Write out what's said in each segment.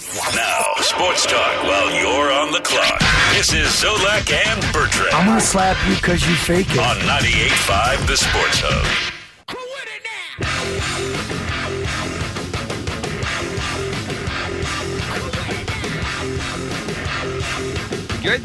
Now, sports talk while you're on the clock. This is Zolak and Bertrand. I'm going to slap you because you fake it. On 98.5 The Sports Hub. Good?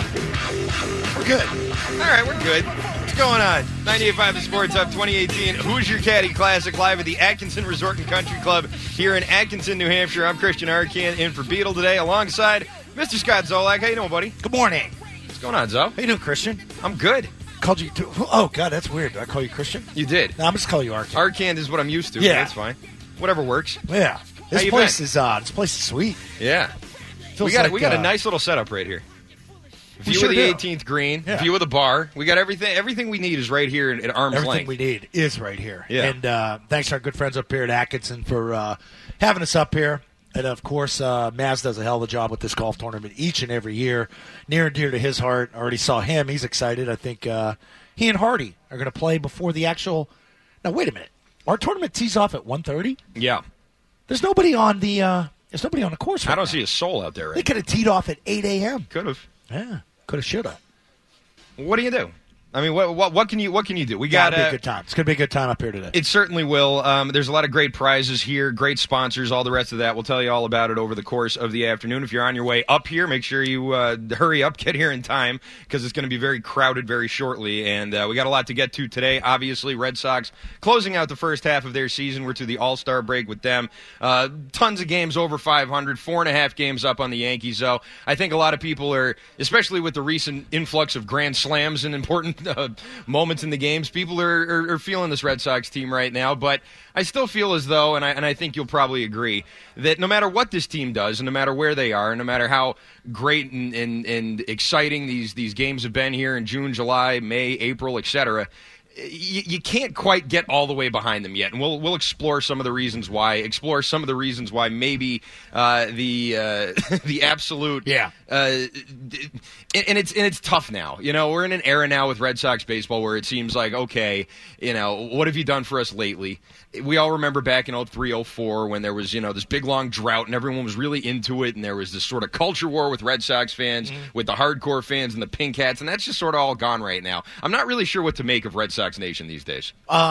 We're good. All right, we're good. What's going on? 98.5 The Sports Hub 2018 Hoosier Caddy Classic live at the Atkinson Resort and Country Club here in Atkinson, New Hampshire. I'm Christian Arcand in for Beetle today alongside Mr. Scott Zolak. How you doing, buddy? Good morning. What's going on, Zo? How you doing, Christian? I'm good. Called you. Oh God, that's weird. Did I call you Christian? You did. No, I'm just calling you Arcand. Arcand is what I'm used to. Yeah, that's fine. Whatever works. Yeah. How you This been? place is sweet. Yeah. Feels We got a nice little setup right here. View sure of the do. 18th green. Yeah. View of the bar. We got everything. Everything we need is right here at arm's Everything length. we need is right here. Yeah. And thanks to our good friends up here at Atkinson for having us up here. And, of course, Maz does a hell of a job with this golf tournament each and every year. Near and dear to his heart. I already saw him. He's excited. I think he and Hardy are going to play before the actual – now, wait a minute. Our tournament tees off at 1:30? Yeah. There's nobody on the course right I don't now. see a soul out there right They now. could have teed off at 8 a.m. Could have. Yeah, could have, should have. What do you do? I mean, what can you do? We Gotta got be a good time. It's going to be a good time up here today. It certainly will. There's a lot of great prizes here, great sponsors, all the rest of that. We'll tell you all about it over the course of the afternoon. If you're on your way up here, make sure you hurry up, get here in time, because it's going to be very crowded very shortly. And we got a lot to get to today. Obviously, Red Sox closing out the first half of their season. We're to the All-Star break with them. Tons of games over 500, 4.5 games up on the Yankees. So I think a lot of people are, especially with the recent influx of grand slams and important moments in the games, people are feeling this Red Sox team right now. But I still feel as though, and I think you'll probably agree, that no matter what this team does, and no matter where they are, and no matter how great and exciting these games have been here in June, July, May, April, etc., you can't quite get all the way behind them yet, and we'll explore some of the reasons why. Maybe the absolute and it's tough now. You know, we're in an era now with Red Sox baseball where it seems like, okay, you know, what have you done for us lately? We all remember back in 03, 04 when there was, you know, this big long drought and everyone was really into it, and there was this sort of culture war with Red Sox fans, with the hardcore fans and the Pink Hats, and that's just sort of all gone right now. I'm not really sure what to make of Red Sox Nation these days.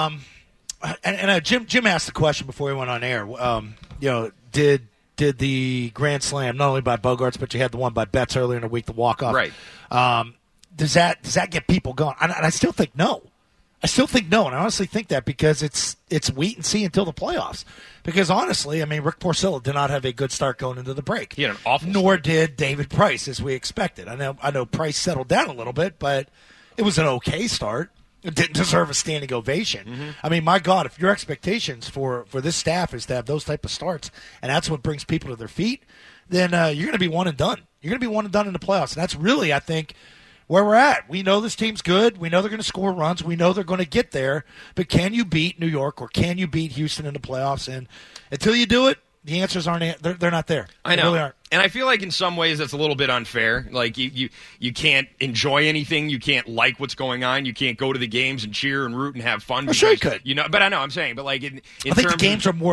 Jim asked the question before he went on air. You know, did the grand slam not only by Bogarts, but you had the one by Betts earlier in the week, the walk off? Right. Does that get people going? And I still think no. And I honestly think that because it's wait and see until the playoffs. Because honestly, I mean, Rick Porcello did not have a good start going into the break. He had an awful Nor start. did David Price, as we expected. I know Price settled down a little bit, but it was an okay start. It didn't deserve a standing ovation. I mean, my God, if your expectations for this staff is to have those type of starts, and that's what brings people to their feet, then you're going to be one and done. You're going to be one and done in the playoffs. And that's really, I think, where we're at. We know this team's good. We know they're going to score runs. We know they're going to get there. But can you beat New York or can you beat Houston in the playoffs? And until you do it, the answers aren't. They're not there. I know. They really aren't. And I feel like in some ways that's a little bit unfair. Like you can't enjoy anything. You can't like what's going on. You can't go to the games and cheer and root and have fun. Well, sure you could. You know, but I know I'm saying. But like in I think terms the games are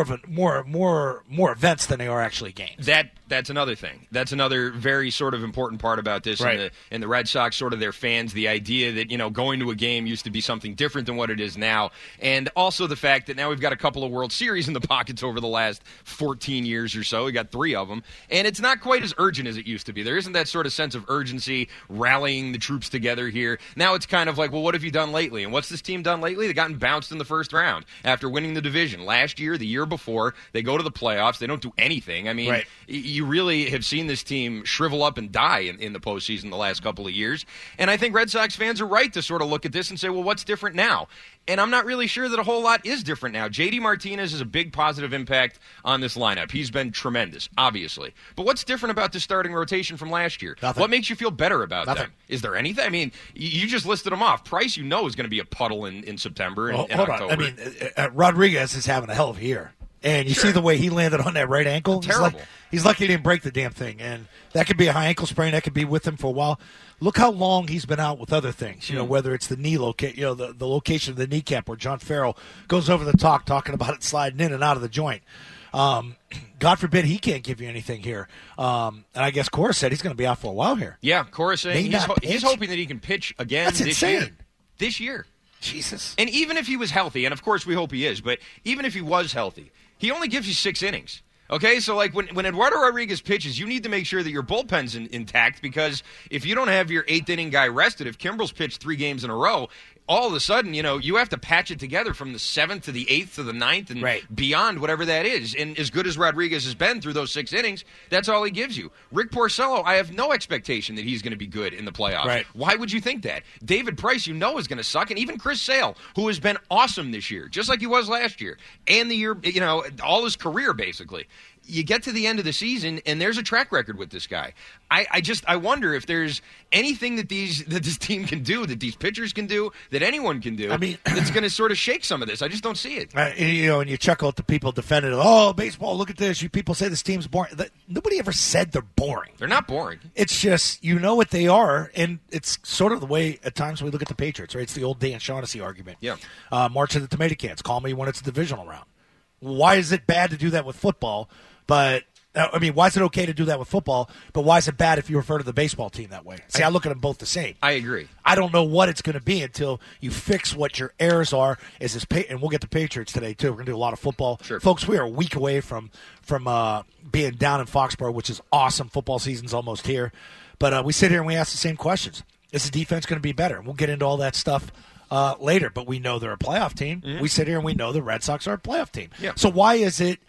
more events than they are actually games. That's another thing. That's another very sort of important part about this. Right. And the Red Sox, sort of their fans, the idea that, you know, going to a game used to be something different than what it is now. And also the fact that now we've got a couple of World Series in the pockets over the last 14 years or so. We got 3 of them. And it's not quite as urgent as it used to be. There isn't that sort of sense of urgency, rallying the troops together here. Now it's kind of like, well, what have you done lately? And what's this team done lately? They've gotten bounced in the first round after winning the division. Last year, the year before, they go to the playoffs. They don't do anything. I mean, Right. You really have seen this team shrivel up and die in the postseason the last couple of years. And I think Red Sox fans are right to sort of look at this and say, well, what's different now? And I'm not really sure that a whole lot is different now. J.D. Martinez is a big positive impact on this lineup. He's been tremendous, obviously. But what's different about the starting rotation from last year? Nothing. What makes you feel better about Nothing. them? Is there anything? I mean, you just listed them off. Price, you know, is going to be a puddle in September and Hold October. on. I mean, Rodriguez is having a hell of a year. And you see the way he landed on that right ankle? Terrible. He's lucky he didn't break the damn thing. And that could be a high ankle sprain. That could be with him for a while. Look how long he's been out with other things. You know, whether it's the knee the location of the kneecap where John Farrell goes over the top talking about it sliding in and out of the joint. God forbid he can't give you anything here. And I guess Cora said he's going to be out for a while here. Yeah, Cora saying he's hoping that he can pitch again That's this insane. year. This year. Jesus. And even if he was healthy, and of course we hope he is, but even if he was healthy, he only gives you 6 innings. Okay, so like when Eduardo Rodriguez pitches, you need to make sure that your bullpen's intact, because if you don't have your 8th inning guy rested, if Kimbrel's pitched 3 games in a row, all of a sudden, you have to patch it together from the 7th to the 8th to the 9th and beyond, whatever that is. And as good as Rodriguez has been through those 6 innings, that's all he gives you. Rick Porcello, I have no expectation that he's going to be good in the playoffs. Right. Why would you think that? David Price, is going to suck. And even Chris Sale, who has been awesome this year, just like he was last year, and the year, all his career, basically. You get to the end of the season, and there's a track record with this guy. I wonder if there's anything that this team can do, that these pitchers can do, that anyone can do, that's going to sort of shake some of this. I just don't see it. And you chuckle at the people defending it. Oh, baseball, look at this. You people say this team's boring. Nobody ever said they're boring. They're not boring. It's just, what they are, and it's sort of the way at times we look at the Patriots, right? It's the old Dan Shaughnessy argument. Yeah. March of the tomato cans. Call me when it's a divisional round. Why is it bad to do that with football? But, why is it okay to do that with football, but why is it bad if you refer to the baseball team that way? See, I look at them both the same. I agree. I don't know what it's going to be until you fix what your errors are. And we'll get to Patriots today, too. We're going to do a lot of football. Sure. Folks, we are a week away from being down in Foxborough, which is awesome. Football season's almost here. But we sit here and we ask the same questions. Is the defense going to be better? And we'll get into all that stuff later. But we know they're a playoff team. Mm-hmm. We sit here and we know the Red Sox are a playoff team. Yeah. So why is it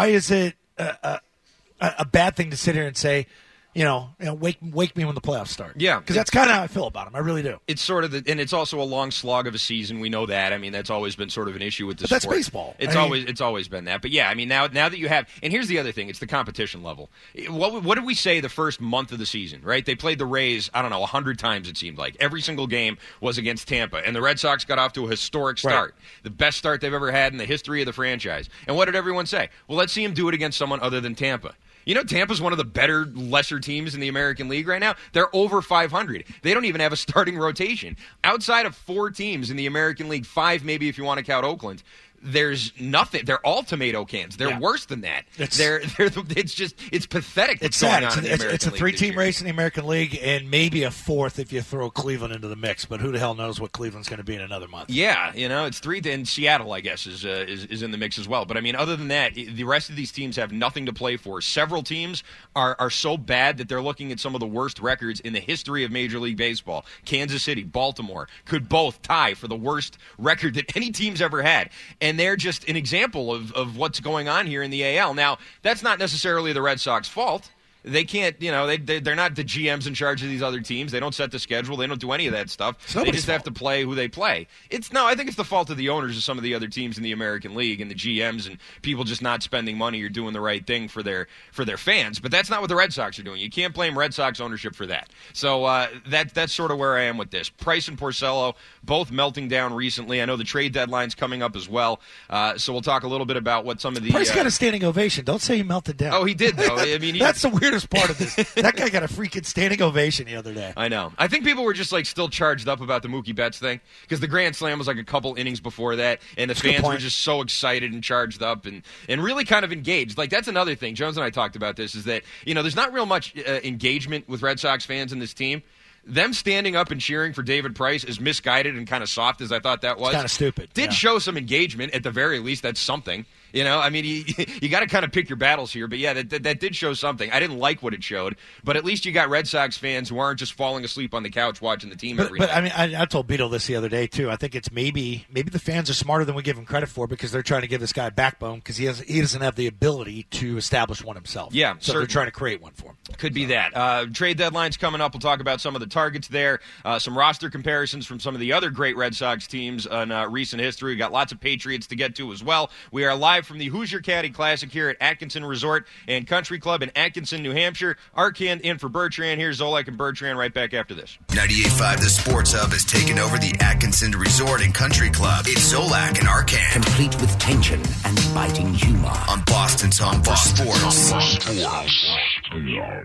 a bad thing to sit here and say, wake me when the playoffs start? Yeah, because that's kind of how I feel about them. I really do. It's sort of and it's also a long slog of a season. We know that. That's always been sort of an issue with this. But that's baseball. It's always been that. But yeah, now that you have, and here's the other thing: it's the competition level. What did we say the first month of the season? Right? They played the Rays. 100 times it seemed like. Every single game was against Tampa, and the Red Sox got off to a historic start, the best start they've ever had in the history of the franchise. And what did everyone say? Well, let's see him do it against someone other than Tampa. Tampa's one of the better, lesser teams in the American League right now. They're over 500. They don't even have a starting rotation. Outside of 4 teams in the American League, 5 maybe if you want to count Oakland, there's nothing. They're all tomato cans. They're worse than that. It's pathetic. It's sad. It's a 3-team race in the American League, and maybe a 4th if you throw Cleveland into the mix. But who the hell knows what Cleveland's going to be in another month? Yeah, it's 3, and Seattle, I guess, is in the mix as well. But other than that, the rest of these teams have nothing to play for. Several teams are so bad that they're looking at some of the worst records in the history of Major League Baseball. Kansas City, Baltimore could both tie for the worst record that any team's ever had. And they're just an example of what's going on here in the AL. Now, that's not necessarily the Red Sox' fault. They can't, they're not the GMs in charge of these other teams. They don't set the schedule. They don't do any of that stuff. They just have to play who they play. I think it's the fault of the owners of some of the other teams in the American League and the GMs and people just not spending money or doing the right thing for their fans. But that's not what the Red Sox are doing. You can't blame Red Sox ownership for that. So that's sort of where I am with this. Price and Porcello both melting down recently. I know the trade deadline's coming up as well. So we'll talk a little bit about what some of the Price got a standing ovation. Don't say he melted down. Oh, he did though. That's the weirdest part of this. That guy got a freaking standing ovation the other day. I know. I think people were just still charged up about the Mookie Betts thing because the Grand Slam was a couple innings before that, and the fans were just so excited and charged up and really kind of engaged. That's another thing. Jones and I talked about this is that there's not real much engagement with Red Sox fans in this team. Them standing up and cheering for David Price, as misguided and kind of soft as I thought that was, kind of stupid. Did show some engagement at the very least. That's something. You got to kind of pick your battles here. But, yeah, that did show something. I didn't like what it showed, but at least you got Red Sox fans who aren't just falling asleep on the couch watching the team every night. But, I told Beetle this the other day, too. I think it's maybe the fans are smarter than we give him credit for because they're trying to give this guy a backbone because he doesn't have the ability to establish one himself. Yeah, so they're trying to create one for him. Could be that. Trade deadline's coming up. We'll talk about some of the targets there, some roster comparisons from some of the other great Red Sox teams in recent history. We got lots of Patriots to get to as well. We are live from the Hoosier Caddy Classic here at Atkinson Resort and Country Club in Atkinson, New Hampshire. Arcand in for Bertrand. Here's Zolak and Bertrand right back after this. 98.5 The Sports Hub has taken over the Atkinson Resort and Country Club. It's Zolak and Arcand. Complete with tension and biting humor. On Boston's home for sports.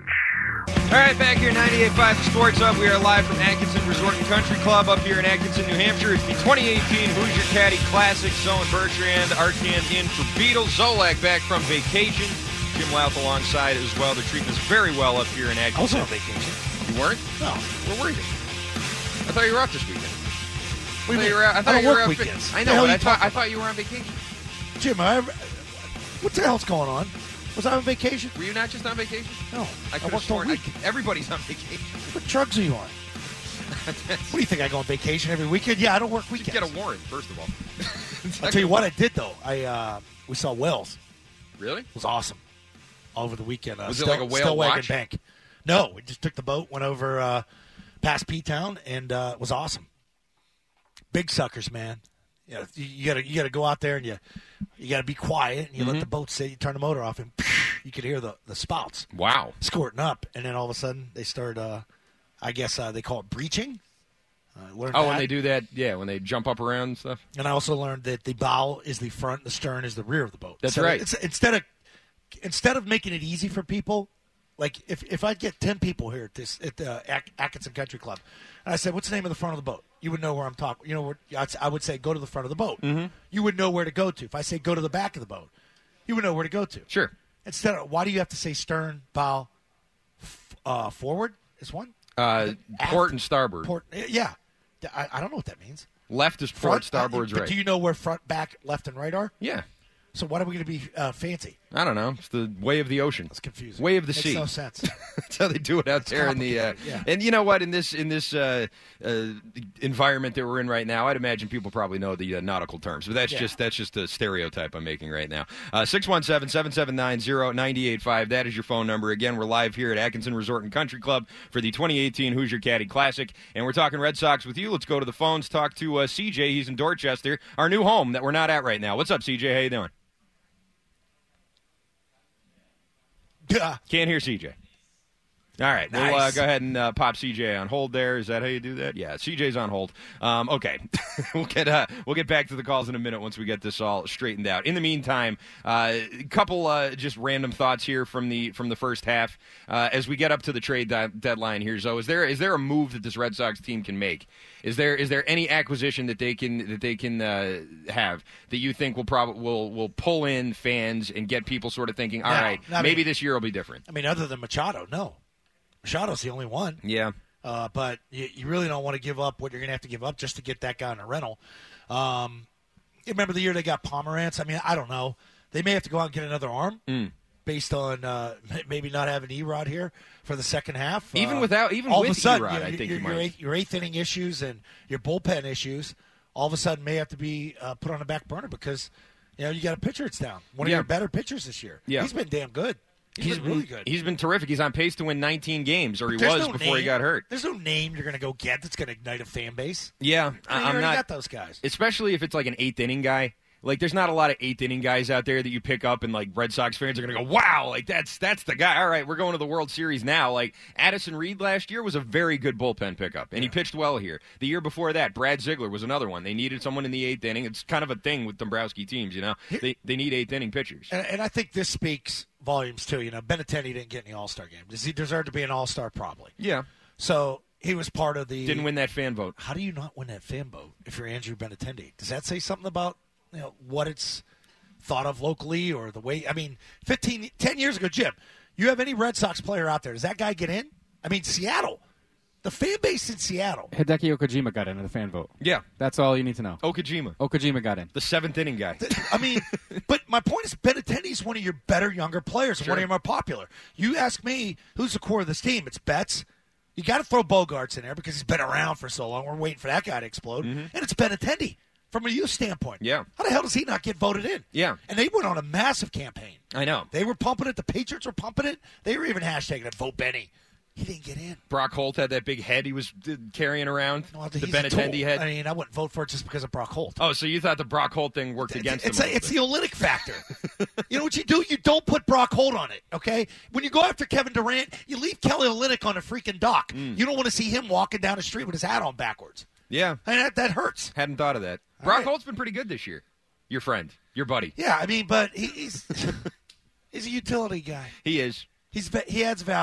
All right, back here, 98.5 Sports Hub. We are live from Atkinson Resort and Country Club up here in Atkinson, New Hampshire. It's the 2018 Hoosier Caddy Classic. Zoe and Bertrand, Arcan in for Beatles. Zolak back from vacation. Jim Louth alongside as well. They're treating us very well up here in Atkinson. I was on vacation. You weren't? No. Where were you? I thought you were off this weekend. What do you mean? I thought I you don't were work out. weekends. I The know, hell but are you I thought you were on vacation. Jim, what the hell's going on? Was I on vacation? Were you not just on vacation? No. I could have worked all sworn. week. Everybody's on vacation. What drugs are you on? What do you think? I go on vacation every weekend? Yeah, I don't work weekends. Get a warrant, first of all. I'll tell you what I did, though. We saw Wells. Really? It was awesome. All over the weekend. Was it like a whale Stillwagon watch? Bank. No, we just took the boat, went over past P-Town, and it was awesome. Big suckers, man. You gotta go out there and you gotta be quiet and you let the boat sit. You turn the motor off and you could hear the spouts Wow. squirting up, and then all of a sudden they start. I guess they call it breaching. When they do that, yeah, when they jump up around and stuff. And I also learned that the bow is the front, the stern is the rear of the boat. That's so right. Instead of making it easy for people, like if I get 10 people here at the Atkinson Country Club, and I said, "What's the name of the front of the boat?" You would know where I'm talking. You know where I would say, "Go to the front of the boat." Mm-hmm. You would know where to go to. If I say, "Go to the back of the boat," you would know where to go to. Sure. Instead of, why do you have to say stern, bow, forward is one? Port and starboard. Port, yeah. I don't know what that means. Left is Front, port, starboard's but right. do you know where front, back, left, and right are? Yeah. So why are we going to be fancy? I don't know. It's the way of the ocean. That's confusing. Way of the Makes sea. no sense. That's how they do it out there in the. Yeah. And you know what? In this environment that we're in right now, I'd imagine people probably know the nautical terms, but that's just a stereotype I'm making right now. 617-779-0985. That is your phone number. Again, we're live here at Atkinson Resort and Country Club for the 2018 Hoosier Caddy Classic, and we're talking Red Sox with you. Let's go to the phones. Talk to CJ. He's in Dorchester, our new home that we're not at right now. What's up, CJ? How you doing? Can't hear CJ. All right, nice. We'll go ahead and pop CJ on hold there. Is that how you do that? Yeah, CJ's on hold. Okay, we'll get back to the calls in a minute once we get this all straightened out. In the meantime, a couple just random thoughts here from the first half as we get up to the trade deadline here. So, is there a move that this Red Sox team can make? Is there any acquisition that they can have that you think will pull in fans and get people sort of thinking, all right, maybe this year will be different? I mean, other than Machado, no. Machado's the only one. Yeah. But you really don't want to give up what you're going to have to give up just to get that guy on a rental. You remember the year they got Pomerantz? I mean, I don't know. They may have to go out and get another arm based on maybe not having Erod here for the second half. Even with Erod, I think you might. Your eighth inning issues and your bullpen issues all of a sudden may have to be put on the back burner because you got a pitcher that's down. One of your better pitchers this year. Yeah. He's been damn good. He's been really good. He's been terrific. He's on pace to win 19 games, or he was before he got hurt. There's no name you're going to go get that's going to ignite a fan base. Yeah, I'm not got those guys. Especially if it's like an eighth inning guy. Like, there's not a lot of eighth inning guys out there that you pick up, and like Red Sox fans are going to go, "Wow, like that's the guy." All right, we're going to the World Series now. Like Addison Reed last year was a very good bullpen pickup, and he pitched well here. The year before that, Brad Ziegler was another one. They needed someone in the eighth inning. It's kind of a thing with Dombrowski teams, They need eighth inning pitchers. And I think this speaks volumes too. Benintendi didn't get any All-Star game. Does he deserve to be an All-Star? Probably. Yeah. So he was part of the. Didn't win that fan vote. How do you not win that fan vote if you're Andrew Benintendi? Does that say something about what it's thought of locally or the way? I mean, 10 years ago, Jim, you have any Red Sox player out there? Does that guy get in? I mean, Seattle. The fan base in Seattle. Hideki Okajima got into the fan vote. Yeah. That's all you need to know. Okajima got in. The seventh inning guy. I mean, but my point is Benintendi's one of your better younger players and one of your more popular. You ask me, who's the core of this team? It's Betts. You got to throw Bogarts in there because he's been around for so long. We're waiting for that guy to explode. Mm-hmm. And it's Benintendi from a youth standpoint. Yeah. How the hell does he not get voted in? Yeah. And they went on a massive campaign. I know. They were pumping it. The Patriots were pumping it. They were even hashtagging it, Vote Benny. He didn't get in. Brock Holt had that big head he was carrying around, well, the Benintendi head. I mean, I wouldn't vote for it just because of Brock Holt. Oh, so you thought the Brock Holt thing worked against him? It's the Olynyk factor. You know what you do? You don't put Brock Holt on it, okay? When you go after Kevin Durant, you leave Kelly Olynyk on a freaking dock. You don't want to see him walking down the street with his hat on backwards. Yeah. I mean, that hurts. Hadn't thought of that. Brock Holt's been pretty good this year. Your friend. Your buddy. Yeah, I mean, but he's a utility guy. He is. He adds value.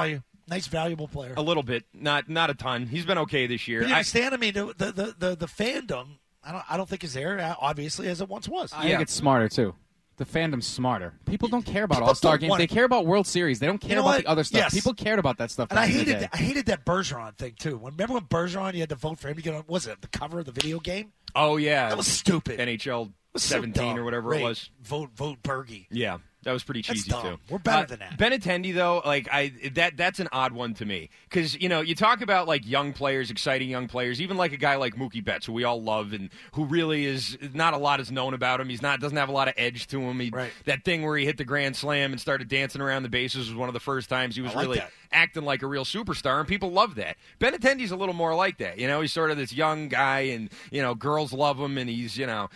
Nice, valuable player. A little bit, not a ton. He's been okay this year. But you understand? I mean, the fandom, I don't think is there, obviously, as it once was. I think it's smarter, too. The fandom's smarter. People don't care about People All-Star don't games. want They it. care about World Series. They don't care know about what? the other stuff. Yes. People cared about that stuff And I back in the day. hated that Bergeron thing, too. Remember when Bergeron, you had to vote for him to get on, was it the cover of the video game? Oh, yeah. That was stupid. NHL was so 17 dumb. or whatever Ray, it was. Vote Bergie. Yeah. That was pretty That's cheesy dumb. too. We're better than that. Benintendi, though, that's an odd one to me because you talk about like young players, exciting young players, even like a guy like Mookie Betts, who we all love and who really is not a lot is known about him. Doesn't have a lot of edge to him. Right. That thing where he hit the grand slam and started dancing around the bases was one of the first times he was I like really that. acting like a real superstar, and people love that. Benintendi's a little more like that. He's sort of this young guy, and girls love him, and he's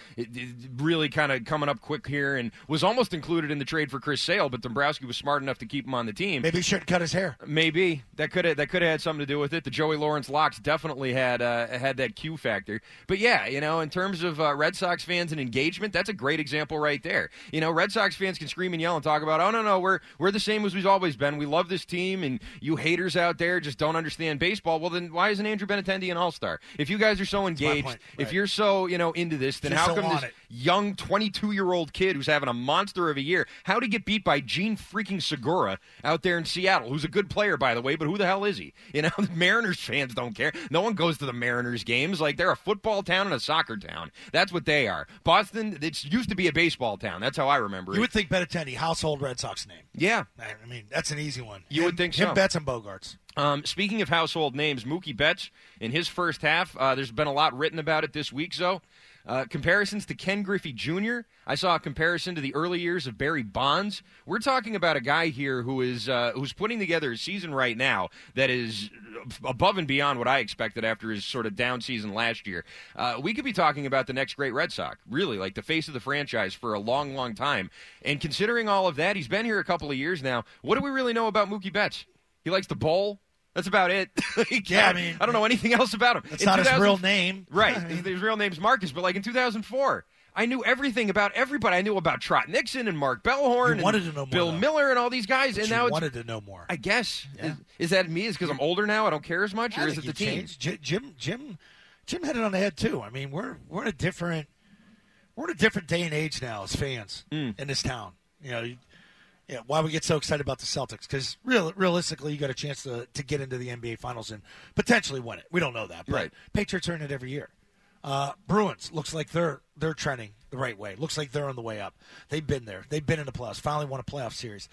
really kind of coming up quick here, and was almost included in the trade for Chris Sale, but Dombrowski was smart enough to keep him on the team. Maybe he shouldn't cut his hair. Maybe that could have had something to do with it. The Joey Lawrence locks definitely had that Q factor. But yeah, in terms of Red Sox fans and engagement, that's a great example right there. Red Sox fans can scream and yell and talk about, oh no, we're the same as we've always been. We love this team, and you haters out there just don't understand baseball. Well, then why isn't Andrew Benintendi an All-Star? If you guys are so engaged, point. if Right. you're so into this, then You're how so come on this it. young 22-year-old kid who's having a monster of a year, how did he get beat by Gene freaking Segura out there in Seattle, who's a good player, by the way, but who the hell is he? The Mariners fans don't care. No one goes to the Mariners games. Like, they're a football town and a soccer town. That's what they are. Boston, it used to be a baseball town. That's how I remember it. You would think Benintendi, household Red Sox name. Yeah. I mean, that's an easy one. You would think so. Him, Betts, and Bogarts. Speaking of household names, Mookie Betts, in his first half, there's been a lot written about it this week, so. Comparisons to Ken Griffey Jr. I saw a comparison to the early years of Barry Bonds. We're talking about a guy here who is who's putting together a season right now that is above and beyond what I expected after his sort of down season last year. We could be talking about the next great Red Sox, really, like the face of the franchise for a long, long time. And considering all of that, he's been here a couple of years now. What do we really know about Mookie Betts? He likes to bowl. That's about it. Yeah, I mean, I don't know anything else about him. It's not his real name. Right. I mean, His real name's Marcus, but like in 2004, I knew everything about everybody. I knew about Trot Nixon and Mark Bellhorn You wanted and to know more, Bill though. Miller and all these guys. but And you now wanted to know more. I guess. Yeah. Is that me? Is because I'm older now? I don't care as much? Or I is it think the you team? changed. Jim had it on the head too. I mean, we're in a different day and age now as fans in this town. Why we get so excited about the Celtics? Because realistically, you got a chance to get into the NBA Finals and potentially win it. We don't know that, but Right. Patriots are in it every year. Bruins looks like they're trending the right way. Looks like they're on the way up. They've been there. They've been in the playoffs. Finally won a playoff series.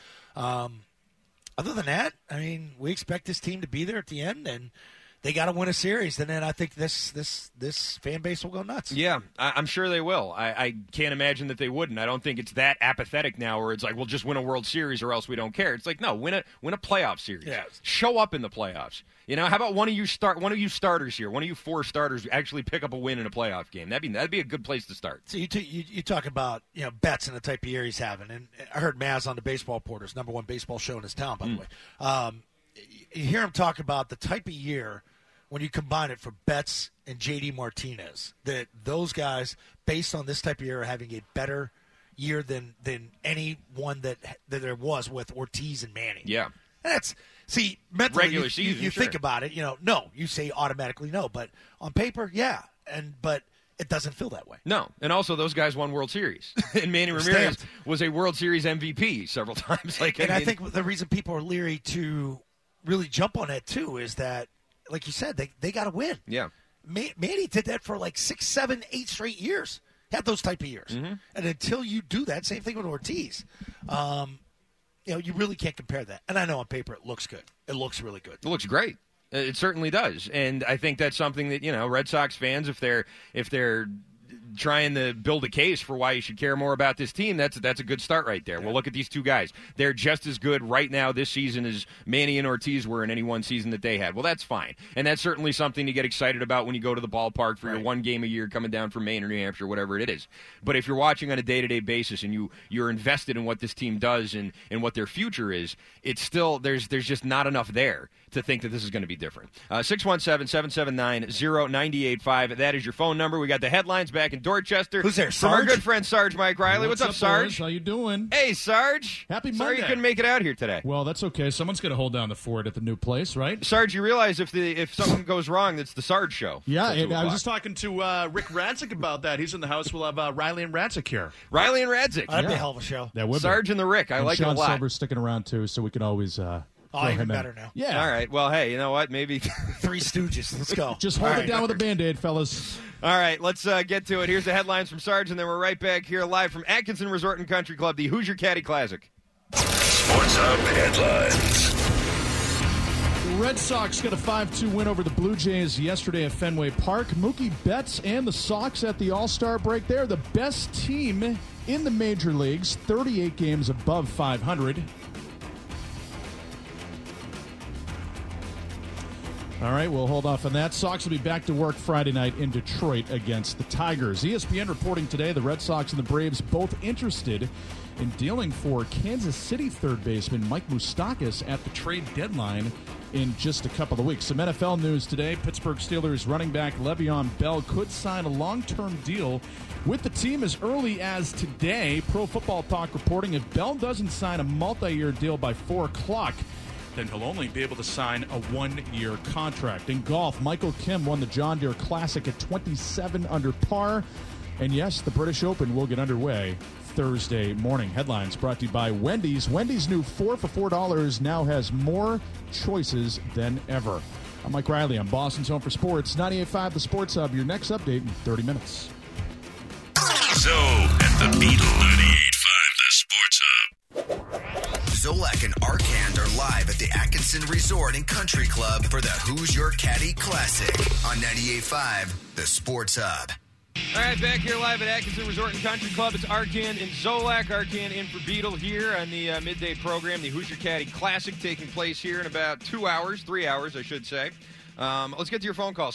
Other than that, I mean, we expect this team to be there at the end, and they got to win a series. And then I think this fan base will go nuts. Yeah, I'm sure they will. I can't imagine that they wouldn't. I don't think it's that apathetic now where it's like, we'll just win a World Series or else we don't care. It's like, no, win a playoff series. Yeah. Show up in the playoffs. How about one of you starters here, one of you four starters actually pick up a win in a playoff game? That'd be a good place to start. So you talk about Betts and the type of year he's having, and I heard Maz on the Baseball Reporter's #1 baseball show in his town, by the way. You hear him talk about the type of year when you combine it for Betts and J.D. Martinez, that those guys, based on this type of year, are having a better year than any one that there was with Ortiz and Manning. Yeah. That's mentally, Regular season, you sure. think about it, no, you say automatically no, but on paper, yeah, but it doesn't feel that way. No, and also those guys won World Series, and Manny Ramirez Stamped. was a World Series MVP several times. I think the reason people are leery to really jump on that too is that, like you said, they got to win. yeah. Manny did that for like 6, 7, 8 straight years. Had those type of years, and until you do that, same thing with Ortiz. You really can't compare that. And I know on paper it looks good. It looks really good. It looks great. It certainly does, and I think that's something that Red Sox fans, if they're trying to build a case for why you should care more about this team, that's a good start right there. Yeah. Well, look at these two guys; they're just as good right now this season as Manny and Ortiz were in any one season that they had. Well, that's fine, and that's certainly something to get excited about when you go to the ballpark for your one game a year coming down from Maine or New Hampshire, whatever it is. But if you're watching on a day-to-day basis and you're invested in what this team does and what their future is, it's still there's just not enough there to think that this is going to be different. 617-779-0985. That is your phone number. We got the headlines back in in Dorchester. Who's there, From our Sarge? good friend Sarge Mike Riley. What's up, Sarge? Boys? How you doing? Hey, Sarge. Happy Sorry you Monday. couldn't make it out here today. Well, that's okay. Someone's going to hold down the fort at the new place, right? Sarge, you realize if something goes wrong, it's the Sarge show. Yeah, Till 2 I was o'clock. just Talking to Rick Radzik about that. He's in the house. We'll have Riley and Radzik here. Riley and Radzik. That'd be a hell of a show. that would be. Sarge and the Rick. I And like Sean it a lot. Silver's sticking around too, so we can always. Oh, throw even him in. better now. Yeah. All right. Well, hey, you know what? Maybe. Three Stooges. Let's go. Just hold All it right. down with a Band-Aid, fellas. All right, let's get to it. Here's the headlines from Sarge, and then we're right back here live from Atkinson Resort and Country Club, the Hoosier Caddy Classic. Sports Hub headlines. The Red Sox got a 5-2 win over the Blue Jays yesterday at Fenway Park. Mookie Betts and the Sox at the All-Star break. They're the best team in the major leagues, 38 games above 500. All right, we'll hold off on that. Sox will be back to work Friday night in Detroit against the Tigers. ESPN reporting today the Red Sox and the Braves both interested in dealing for Kansas City third baseman Mike Moustakas at the trade deadline in just a couple of weeks. Some NFL news today. Pittsburgh Steelers running back Le'Veon Bell could sign a long-term deal with the team as early as today. Pro Football Talk reporting if Bell doesn't sign a multi-year deal by 4 o'clock, then he'll only be able to sign a 1-year contract. In golf, Michael Kim won the John Deere Classic at 27 under par. And yes, the British Open will get underway Thursday morning. Headlines brought to you by Wendy's. Wendy's new 4 for $4 now has more choices than ever. I'm Mike Riley. I'm Boston's Home for Sports. 98.5 The Sports Hub. Your next update in 30 minutes. So, at the Beetle 98.5 The Sports Hub. Zolak and Arcand are live at the Atkinson Resort and Country Club for the Who's Your Caddy Classic on 98.5 The Sports Hub. All right, back here live at Atkinson Resort and Country Club. It's Arcand and Zolak. Arcand in for Beetle here on the midday program, the Hoosier Caddy Classic, taking place here in about 3 hours, I should say. Let's get to your phone call.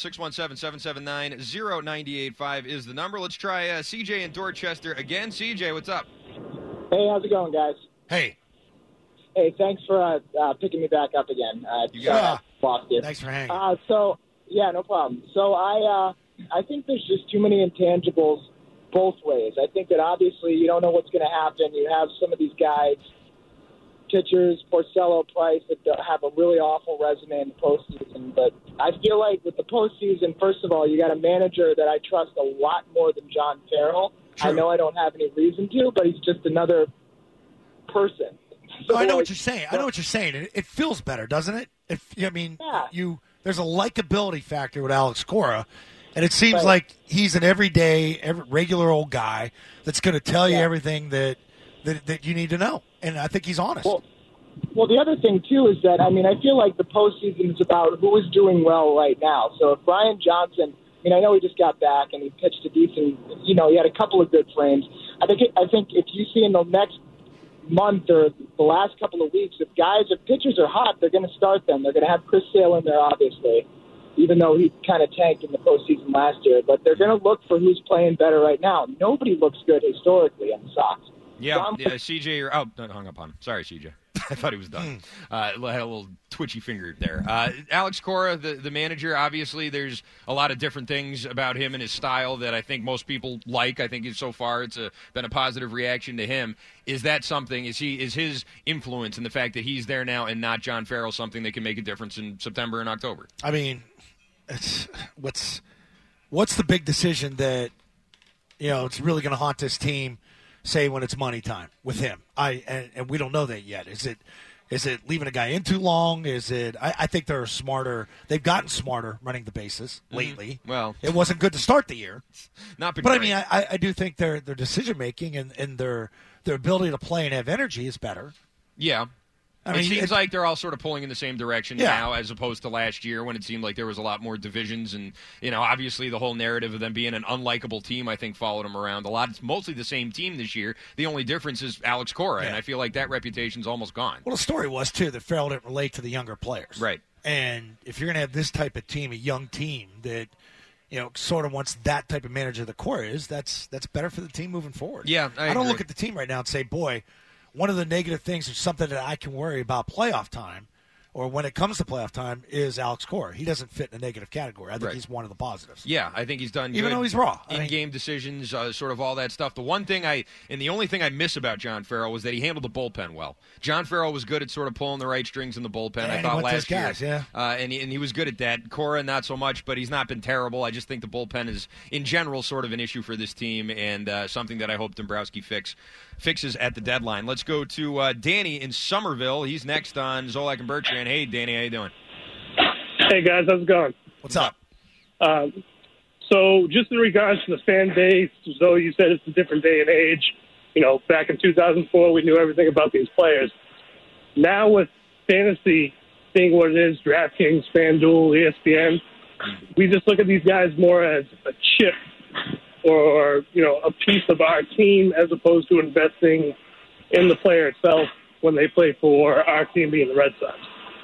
617-779-0985 is the number. Let's try CJ in Dorchester again. CJ, what's up? Hey, how's it going, guys? Hey. Hey, thanks for picking me back up again. Lost it. Thanks for hanging. Yeah, no problem. So I think there's just too many intangibles both ways. I think that obviously you don't know what's going to happen. You have some of these guys, pitchers, Porcello, Price, that have a really awful resume in the postseason. But I feel like with the postseason, first of all, you got a manager that I trust a lot more than John Farrell. True. I know I don't have any reason to, but he's just another person. So I know what you're saying. It feels better, doesn't it? There's a likability factor with Alex Cora, and it seems like he's an everyday, regular old guy that's going to tell you everything that you need to know. And I think he's honest. Well, the other thing, too, is that, I feel like the postseason is about who is doing well right now. So if Brian Johnson, I know he just got back and he pitched a decent, he had a couple of good frames. I think if you see in the next month or the last couple of weeks, if pitchers are hot, they're going to start them. They're going to have Chris Sale in there, obviously, even though he kind of tanked in the postseason last year. But they're going to look for who's playing better right now. Nobody looks good historically on the Sox. CJ, hung up on him. Sorry, CJ. I thought he was done. Had a little twitchy finger there. Alex Cora, the manager, obviously there's a lot of different things about him and his style that I think most people like. I think so far it's been a positive reaction to him. Is that something, is his influence and the fact that he's there now and not John Farrell something that can make a difference in September and October? What's the big decision that it's really going to haunt this team, say, when it's money time with him? And we don't know that yet. Is it leaving a guy in too long? Is it? I think they're smarter. They've gotten smarter running the bases lately. Well, it wasn't good to start the year. Not been but great. I do think their decision making and their ability to play and have energy is better. Yeah. It seems like they're all sort of pulling in the same direction now as opposed to last year when it seemed like there was a lot more divisions. And, obviously the whole narrative of them being an unlikable team, I think, followed them around a lot. It's mostly the same team this year. The only difference is Alex Cora, and I feel like that reputation's almost gone. Well, the story was, too, that Farrell didn't relate to the younger players. Right. And if you're going to have this type of team, a young team that sort of wants that type of manager the Cora is, that's better for the team moving forward. Yeah, I don't look at the team right now and say, boy, one of the negative things is something that I can worry about playoff time or when it comes to playoff time, is Alex Cora. He doesn't fit in a negative category. I think he's one of the positives. Yeah, I think he's done even good though he's raw. in-game decisions, sort of all that stuff. The only thing I miss about John Farrell was that he handled the bullpen well. John Farrell was good at sort of pulling the right strings in the bullpen. I thought last year, and he was good at that. Cora not so much, but he's not been terrible. I just think the bullpen is, in general, sort of an issue for this team, and something that I hope Dombrowski fixes at the deadline. Let's go to Danny in Somerville. He's next on Zolak and Bertrand. Hey, Danny, how you doing? Hey, guys, how's it going? What's up? So just in regards to the fan base, Zoe, you said it's a different day and age. You know, back in 2004, we knew everything about these players. Now with fantasy being what it is, DraftKings, FanDuel, ESPN, we just look at these guys more as a chip or, you know, a piece of our team as opposed to investing in the player itself when they play for our team being the Red Sox.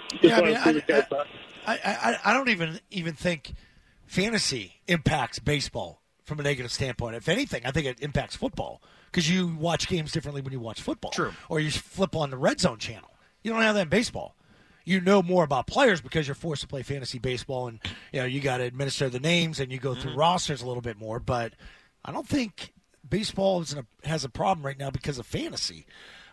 I don't even think fantasy impacts baseball from a negative standpoint. If anything, I think it impacts football because you watch games differently when you watch football. True. Or you flip on the Red Zone channel. You don't have that in baseball. You know more about players because you're forced to play fantasy baseball, and you got to administer the names and you go through rosters a little bit more. But I don't think baseball has a problem right now because of fantasy.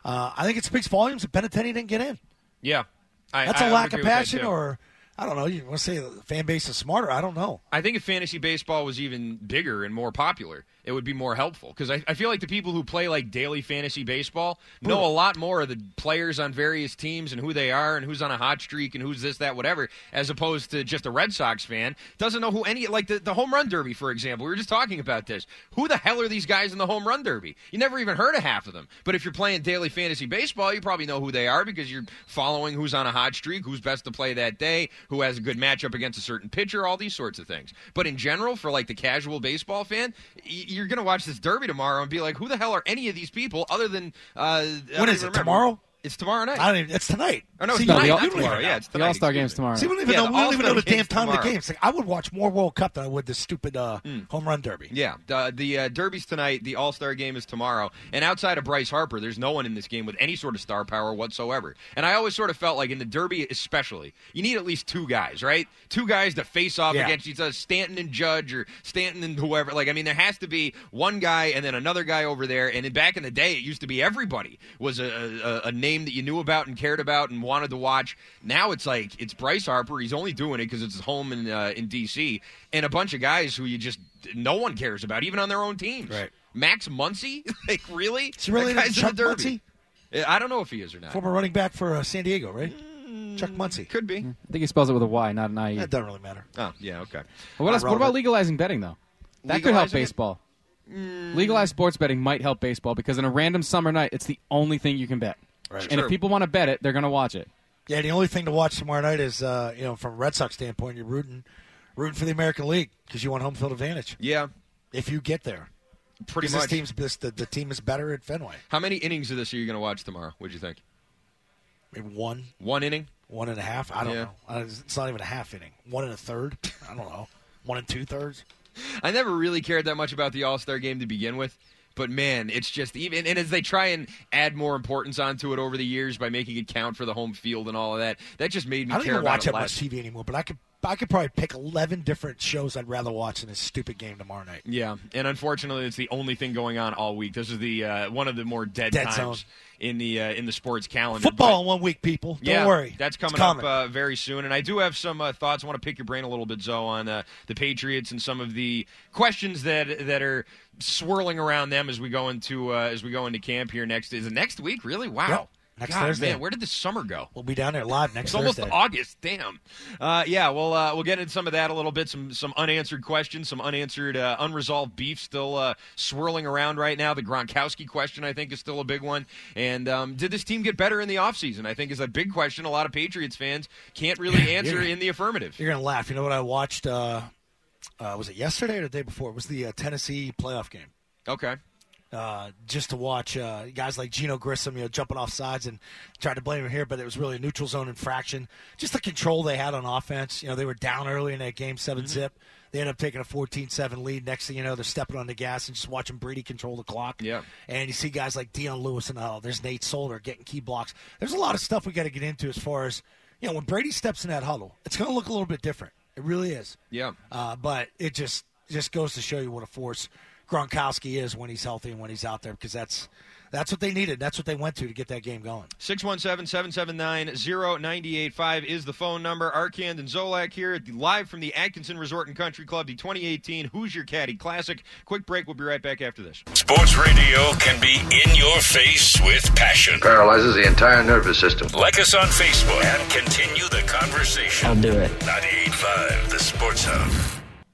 I think it speaks volumes that Benintendi didn't get in. Yeah. That's a lack of passion, or I don't know. You want to say the fan base is smarter? I don't know. I think if fantasy baseball was even bigger and more popular, it would be more helpful. Because I feel like the people who play like daily fantasy baseball know a lot more of the players on various teams and who they are and who's on a hot streak and who's this, that, whatever, as opposed to just a Red Sox fan. Doesn't know who like the home run derby, for example. We were just talking about this. Who the hell are these guys in the home run derby? You never even heard of half of them. But if you're playing daily fantasy baseball, you probably know who they are because you're following who's on a hot streak, who's best to play that day, who has a good matchup against a certain pitcher, all these sorts of things. But in general, for like the casual baseball fan, you're going to watch this derby tomorrow and be like, who the hell are any of these people other than when is it, tomorrow? It's tomorrow night. It's tonight. Oh, no, it's tonight. Not tomorrow. Yeah, it's tonight. The All-Star game's tomorrow. See, we don't even know the damn time of the games. Like, I would watch more World Cup than I would this stupid home run derby. Yeah, the derby's tonight. The All-Star game is tomorrow. And outside of Bryce Harper, there's no one in this game with any sort of star power whatsoever. And I always sort of felt like in the derby especially, you need at least two guys, right? Two guys to face off against each other, Stanton and Judge or Stanton and whoever. Like, I mean, there has to be one guy and then another guy over there. And back in the day, it used to be everybody was a name that you knew about and cared about and wanted to watch. Now it's like it's Bryce Harper. He's only doing it because it's home in D.C. and a bunch of guys who no one cares about, even on their own teams. Right. Max Muncy, like really? Is he really Chuck Muncy? I don't know if he is or not. Former running back for San Diego, right? Chuck Muncy. Could be. I think he spells it with a Y, not an I-E. That doesn't really matter. Oh, yeah, okay. What about legalizing betting, though? That could help baseball. Legalized sports betting might help baseball because in a random summer night, it's the only thing you can bet. Right. And if people want to bet it, they're going to watch it. Yeah, the only thing to watch tomorrow night is, from a Red Sox standpoint, you're rooting for the American League because you want home field advantage. Yeah. If you get there. Pretty much. The team is better at Fenway. How many innings of this are you going to watch tomorrow? What'd you think? Maybe one. 1 inning? 1.5? I don't know. It's not even a half inning. 1 1/3? I don't know. 1 2/3? I never really cared that much about the All-Star game to begin with. But, man, it's just even – and as they try and add more importance onto it over the years by making it count for the home field and all of that, that just made me care about it less. I don't even watch that much TV anymore, but I could probably pick 11 different shows I'd rather watch than this stupid game tomorrow night. Yeah, and unfortunately, it's the only thing going on all week. This is the one of the more dead times zone in the sports calendar. Football in 1 week, people. Don't worry. That's coming up very soon. And I do have some thoughts. I want to pick your brain a little bit, Zoe, on the Patriots and some of the questions that are swirling around them as we go into camp here next. Is it next week? Really? Wow. Yep. Next Thursday. Man, where did the summer go? We'll be down there live next Thursday. It's Thursday. almost August. Damn. We'll get into some of that a little bit. Some unanswered questions, some unanswered, unresolved beef still swirling around right now. The Gronkowski question, I think, is still a big one. And did this team get better in the offseason? I think is a big question. A lot of Patriots fans can't really answer in the affirmative. You're going to laugh. You know what I watched? Was it yesterday or the day before? It was the Tennessee playoff game. Okay. Just to watch guys like Geno Grissom, jumping off sides and trying to blame him here, but it was really a neutral zone infraction. Just the control they had on offense. They were down early in that game, 7-zip. They ended up taking a 14-7 lead. Next thing you know, they're stepping on the gas and just watching Brady control the clock. Yeah. And you see guys like Deion Lewis and there's Nate Solder getting key blocks. There's a lot of stuff we got to get into as far as when Brady steps in that huddle, it's going to look a little bit different. It really is. Yeah. But it just goes to show you what a force Gronkowski is when he's healthy and when he's out there, because that's what they needed. That's what they went to get that game going. 617-779-0985 is the phone number. Arcand and Zolak here, live from the Atkinson Resort and Country Club, the 2018 Who's Your Caddy Classic. Quick break. We'll be right back after this. Sports radio can be in your face with passion. Paralyzes the entire nervous system. Like us on Facebook and continue the conversation. I'll do it. 98.5, the Sports Hub.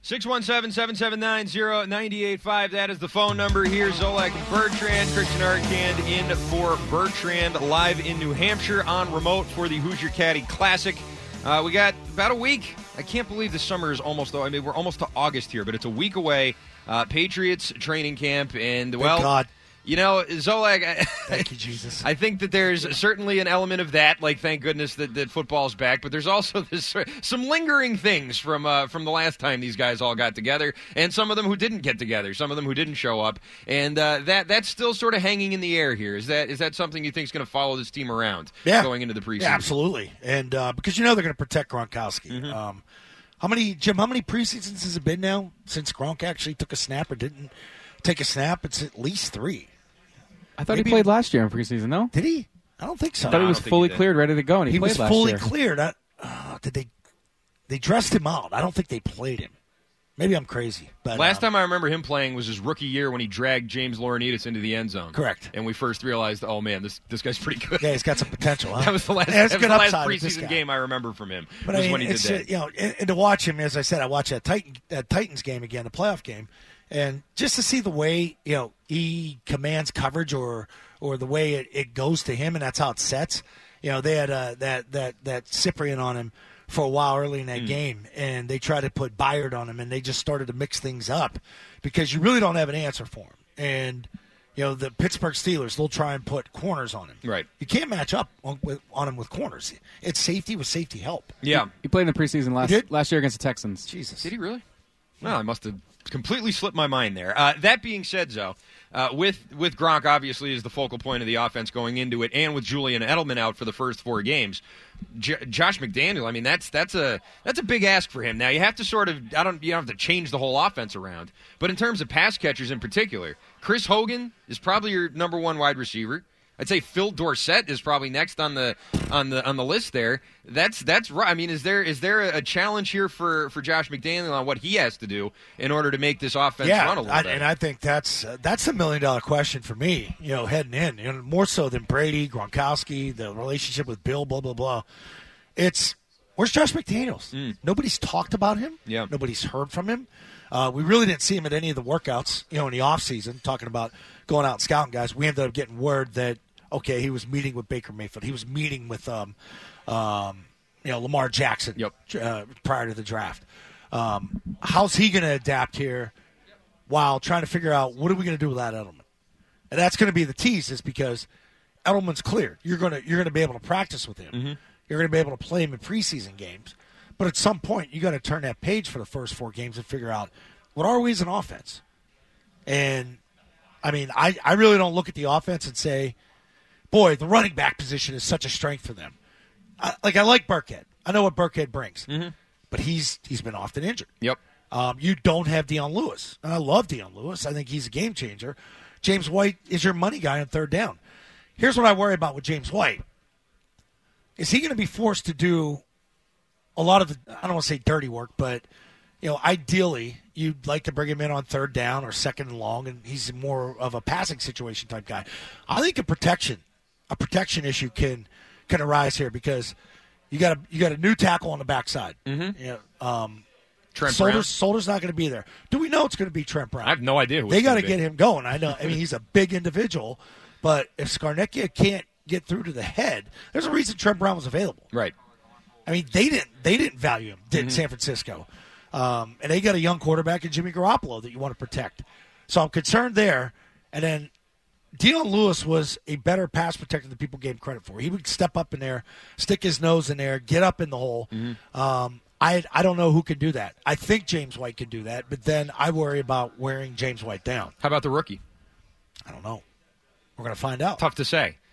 617-779-0985. That is the phone number here. Zolak and Bertrand. Christian Arcand in for Bertrand, live in New Hampshire on remote for the Who's Your Caddy Classic. We got about a week. I can't believe the summer is almost, we're almost to August here, but it's a week away. Patriots training camp, and, well, Thank God. Zolak, thank you, Jesus. I think that there's certainly an element of that, like, thank goodness that football's back, but there's also some lingering things from the last time these guys all got together, and some of them who didn't get together, some of them who didn't show up, and that's still sort of hanging in the air here. Is that something you think is going to follow this team around going into the preseason? Yeah, absolutely. And because they're going to protect Gronkowski. Mm-hmm. How many preseasons has it been now since Gronk actually took a snap or didn't take a snap? It's at least 3. I thought he played last year in preseason, no? Did he? I don't think so. I thought he was fully cleared, ready to go, and he played last year. He was fully cleared. They dressed him out. I don't think they played him. Maybe I'm crazy. But last time I remember him playing was his rookie year when he dragged James Laurinaitis into the end zone. Correct. And we first realized, oh, man, this guy's pretty good. Yeah, he's got some potential. Huh? That was the last preseason game I remember from him. But when he did that. And to watch him, as I said, I watched that Titans game again, the playoff game, and just to see the way he commands coverage or the way it goes to him, and that's how it sets. They had that Cyprian on him for a while early in that game, and they tried to put Byard on him, and they just started to mix things up because you really don't have an answer for him. And the Pittsburgh Steelers, they'll try and put corners on him. Right. You can't match up on him with corners. It's safety with safety help. Yeah. He played in the preseason last year against the Texans. Jesus. Did he really? Well, I must have completely slipped my mind there. That being said, Zoe, with Gronk obviously is the focal point of the offense going into it, and with Julian Edelman out for the first 4 games, Josh McDaniel, I mean, that's a big ask for him. Now you have to you don't have to change the whole offense around, but in terms of pass catchers in particular, Chris Hogan is probably your number 1 wide receiver. I'd say Phil Dorsett is probably next on the list there. That's right. I mean, is there a challenge here for Josh McDaniel on what he has to do in order to make this offense run a little bit? And I think that's a $1 million question for me. Heading in, more so than Brady, Gronkowski, the relationship with Bill, blah blah blah. It's where's Josh McDaniels? Nobody's talked about him. Yeah. Nobody's heard from him. We really didn't see him at any of the workouts, in the off season. Talking about going out and scouting guys, we ended up getting word that. Okay, he was meeting with Baker Mayfield. He was meeting with, Lamar Jackson prior to the draft. How's he going to adapt here while trying to figure out what are we going to do without Edelman? And that's going to be the tease, is because Edelman's cleared. You're going to be able to practice with him. Mm-hmm. You're going to be able to play him in preseason games. But at some point, you got to turn that page for the first 4 games and figure out what are we as an offense. And I mean, I really don't look at the offense and say, boy, the running back position is such a strength for them. I like Burkhead. I know what Burkhead brings, but he's been often injured. Yep. You don't have Dion Lewis, and I love Dion Lewis. I think he's a game changer. James White is your money guy on 3rd down. Here's what I worry about with James White. Is he going to be forced to do a lot of the, I don't want to say dirty work, but ideally you'd like to bring him in on 3rd down or 2nd and long, and he's more of a passing situation type guy. I think a protection issue can arise here because you got a new tackle on the backside. Mm-hmm. Trent Solder's not going to be there. Do we know it's going to be Trent Brown? I have no idea. They got to get him going. I know. I mean, he's a big individual, but if Scarnecchia can't get through to the head, there's a reason Trent Brown was available. Right. I mean, they didn't value him, did San Francisco, and they got a young quarterback in Jimmy Garoppolo that you want to protect. So I'm concerned there. And then Dion Lewis was a better pass protector than people gave him credit for. He would step up in there, stick his nose in there, get up in the hole. I don't know who can do that. I think James White can do that, but then I worry about wearing James White down. How about the rookie? I don't know. We're going to find out. Tough to say.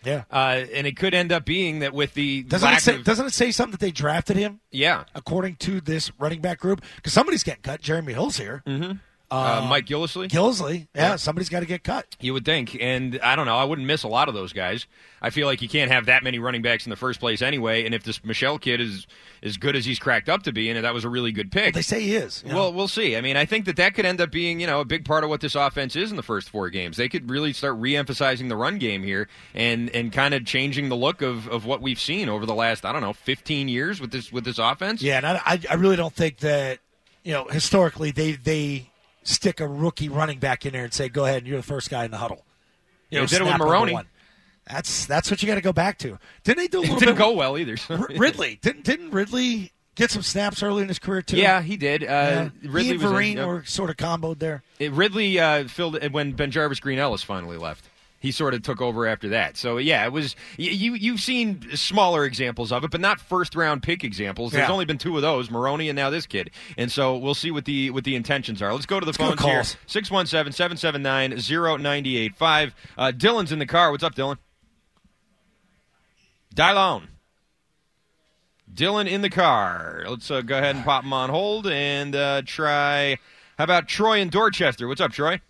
Yeah. And it could end up being that with the doesn't it say something that they drafted him? Yeah. According to this running back group, because somebody's getting cut. Jeremy Hill's here. Mm-hmm. Mike Gillislee? Gillislee, yeah, somebody's got to get cut. You would think, and I don't know, I wouldn't miss a lot of those guys. I feel like you can't have that many running backs in the first place anyway, and if this Michelle kid is as good as he's cracked up to be, and that was a really good pick. Well, they say he is. Well, we'll see. I mean, I think that could end up being, a big part of what this offense is in the first 4 games. They could really start re-emphasizing the run game here and kind of changing the look of what we've seen over the last, 15 years with this offense. Yeah, and I really don't think that, historically they stick a rookie running back in there and say, go ahead, and you're the first guy in the huddle. They did it with Maroney. That's what you got to go back to. Didn't they do a little bit? It didn't go well either. Ridley. Didn't Ridley get some snaps early in his career, too? Yeah, he did. Ridley and Vereen were sort of comboed there. Ridley filled it when BenJarvus Green-Ellis finally left. He sort of took over after that. So, yeah, it was you've seen smaller examples of it, but not first-round pick examples. There's only been 2 of those, Maroney and now this kid. And so we'll see what the intentions are. Let's go to the phones here. 617-779-0985. Dylan's in the car. What's up, Dylan? Dylan in the car. Let's go ahead and pop him on hold and try. How about Troy in Dorchester? What's up, Troy?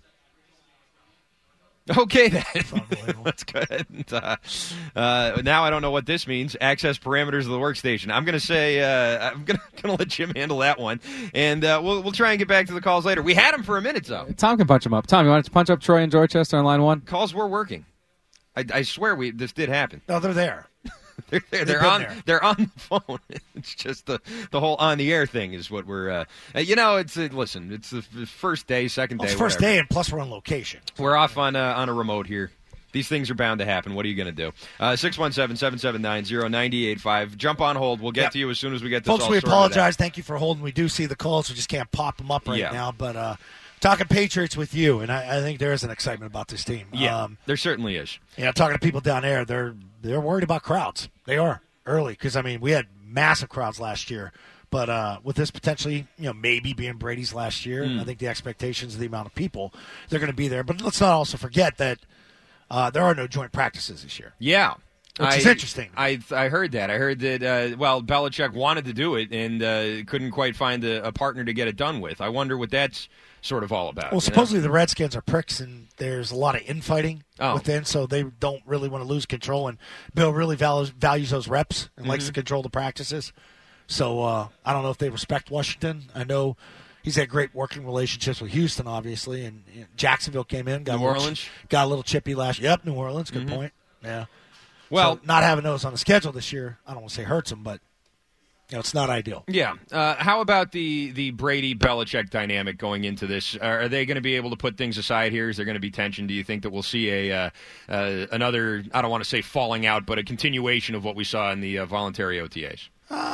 Okay, then. Let's go ahead and now I don't know what this means. Access parameters of the workstation. I'm going to say I'm going to let Jim handle that one, and we'll try and get back to the calls later. We had him for a minute, though. Tom can punch him up. Tom, you want to punch up Troy and Dorchester on line 1? Calls were working. I swear this did happen. No, they're there. They're on the phone. It's just the whole on the air thing is what we're it's listen, it's the first day, second day. It's first day, and plus we're on location. We're off on a remote here. These things are bound to happen. What are you going to do? 617-779-0985. Jump on hold. We'll get to you as soon as we get this. Folks, we apologize. Thank you for holding. We do see the calls. We just can't pop them up right now. But talking Patriots with you, and I think there is an excitement about this team. Yeah, there certainly is. Talking to people down there, they're worried about crowds. They are early because we had massive crowds last year, but with this potentially maybe being Brady's last year, I think the expectations of the amount of people they're going to be there. But let's not also forget that there are no joint practices this year. Yeah. Which is interesting. I heard that. I heard that, Belichick wanted to do it and couldn't quite find a partner to get it done with. I wonder what that's sort of all about. Well, supposedly the Redskins are pricks, and there's a lot of infighting within, so they don't really want to lose control. And Bill really values those reps and likes to control the practices. So I don't know if they respect Washington. I know he's had great working relationships with Houston, obviously, and Jacksonville came in. New Orleans? Got a little chippy last year. Yep, New Orleans. Good point. Yeah. Well, so not having those on the schedule this year, I don't want to say hurts them, but it's not ideal. Yeah. How about the Brady-Belichick dynamic going into this? Are they going to be able to put things aside here? Is there going to be tension? Do you think that we'll see another, I don't want to say falling out, but a continuation of what we saw in the voluntary OTAs?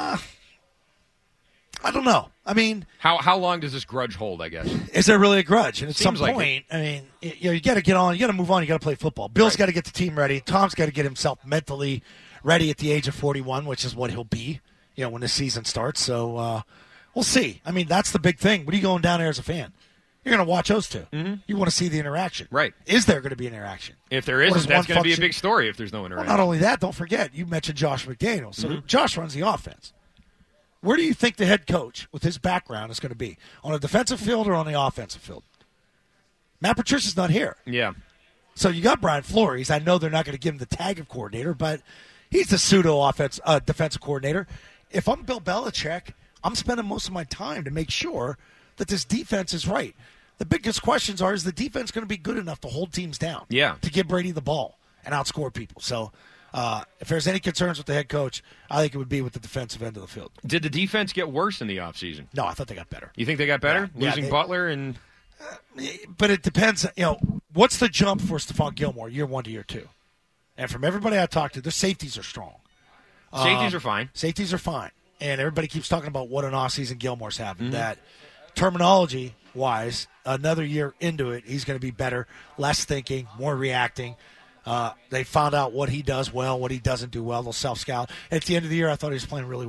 I don't know. How long does this grudge hold, I guess? Is there really a grudge? And at some like point, you got to get on, you got to move on, you got to play football. Bill's got to get the team ready. Tom's got to get himself mentally ready at the age of 41, which is what he'll be, when the season starts. So we'll see. That's the big thing. What are you going down there as a fan? You're going to watch those two. Mm-hmm. You want to see the interaction. Right. Is there going to be an interaction? If there isn't, that's going to be a big story if there's no interaction. Well, not only that, don't forget, you mentioned Josh McDaniels. So Josh runs the offense. Where do you think the head coach, with his background, is going to be? On a defensive field or on the offensive field? Matt Patricia's not here. Yeah. So you got Brian Flores. I know they're not going to give him the tag of coordinator, but he's the defensive coordinator. If I'm Bill Belichick, I'm spending most of my time to make sure that this defense is right. The biggest questions are, is the defense going to be good enough to hold teams down? Yeah. To give Brady the ball and outscore people. So if there's any concerns with the head coach, I think it would be with the defensive end of the field. Did the defense get worse in the offseason? No, I thought they got better. You think they got better? Yeah, Losing Butler and... But it depends. What's the jump for Stephon Gilmore year 1 to year 2? And from everybody I talked to, their safeties are strong. Safeties are fine. Safeties are fine. And everybody keeps talking about what an offseason Gilmore's having. That terminology-wise, another year into it, he's going to be better, less thinking, more reacting. They found out what he does well, what he doesn't do well. They'll self-scout. At the end of the year, I thought he was playing really well.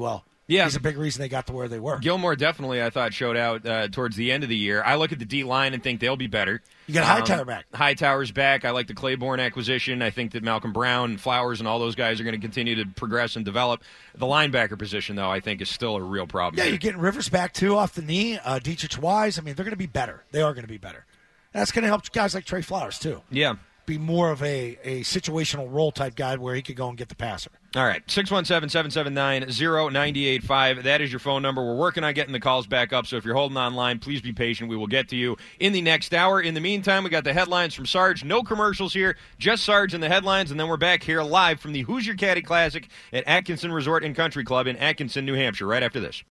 Yeah. He's a big reason they got to where they were. Gilmore definitely, I thought, showed out towards the end of the year. I look at the D-line and think they'll be better. You got Hightower back. Hightower's back. I like the Claiborne acquisition. I think that Malcolm Brown, Flowers, and all those guys are going to continue to progress and develop. The linebacker position, though, I think is still a real problem. Yeah, you're getting Rivers back, too, off the knee. Dietrich Wise, I mean, they're going to be better. They are going to be better. That's going to help guys like Trey Flowers, too. Yeah. Be more of a situational role type guy where he could go and get the passer. All right, 617-779-0985. That is your phone number. We're working on getting the calls back up, so if you're holding on line, please be patient. We will get to you in the next hour. In the meantime, we got the headlines from Sarge. No commercials here, just Sarge and the headlines, and then we're back here live from the Who's Your Caddy Classic at Atkinson Resort and Country Club in Atkinson, New Hampshire, right after this.